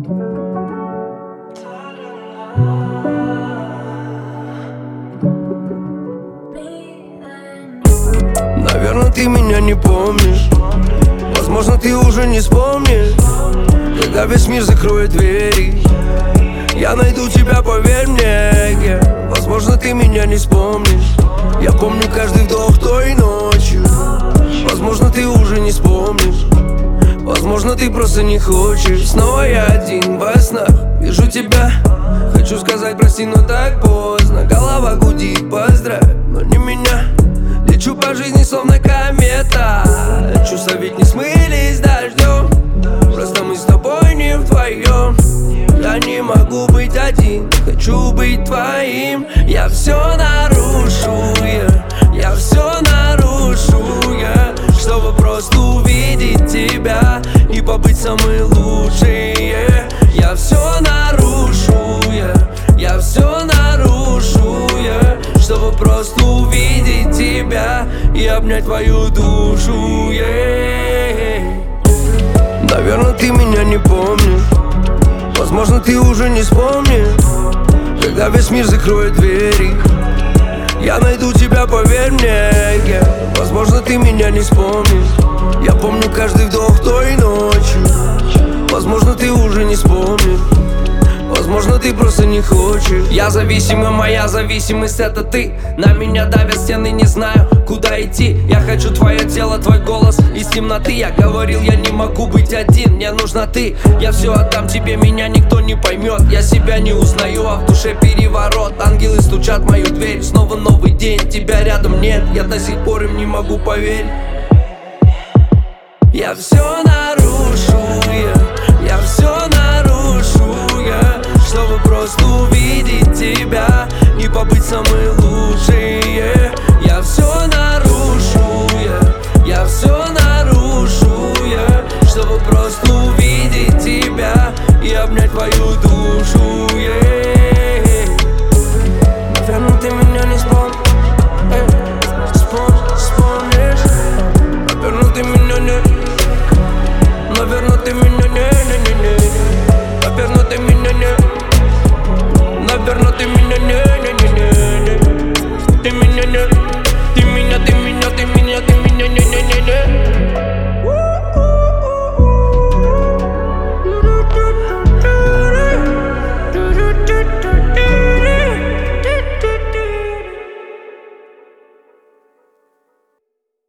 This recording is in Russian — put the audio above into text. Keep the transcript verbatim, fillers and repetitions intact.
Наверное, ты меня не помнишь. Возможно, ты уже не вспомнишь. Когда весь мир закроет двери, я найду тебя, поверь мне, yeah. Возможно, ты меня не вспомнишь. Я помню каждый вдох той ночью. Возможно, ты уже не вспомнишь. Возможно, ты просто не хочешь. Снова я один во снах вижу тебя. Хочу сказать прости, но так поздно. Голова гудит, поздравь, но не меня. Лечу по жизни, словно комета. Чувства ведь не смылись дождем. Просто мы с тобой не вдвоем. Я не могу быть один, хочу быть твоим. Я все нарушу, yeah. Я все нарушу, yeah. Чтобы просто увидеть тебя и побыть самой лучшей, yeah. Я все нарушу, yeah. Я все нарушу, yeah. Чтобы просто увидеть тебя и обнять твою душу, yeah. Наверное, ты меня не помнишь. Возможно, ты уже не вспомнишь. Когда весь мир закроет двери, я найду тебя, поверь мне, yeah. Возможно, ты меня не вспомнишь. Я помню каждый вдох той ночью. Возможно, ты уже не вспомнишь. Возможно, ты просто не хочешь. Я зависимый, моя зависимость это ты. На меня давят стены, не знаю, куда идти. Я хочу твое тело, твой голос из темноты. Я говорил, я не могу быть один, мне нужна ты. Я все отдам тебе, меня никто не поймет. Я себя не узнаю, а в душе переворот. Ангелы стучат в мою дверь, снова новый день. Тебя рядом нет, я до сих пор им не могу поверить. Я все нарушу, yeah. Я все нарушу, yeah. Чтобы просто увидеть тебя и побыть самой лучшей, yeah.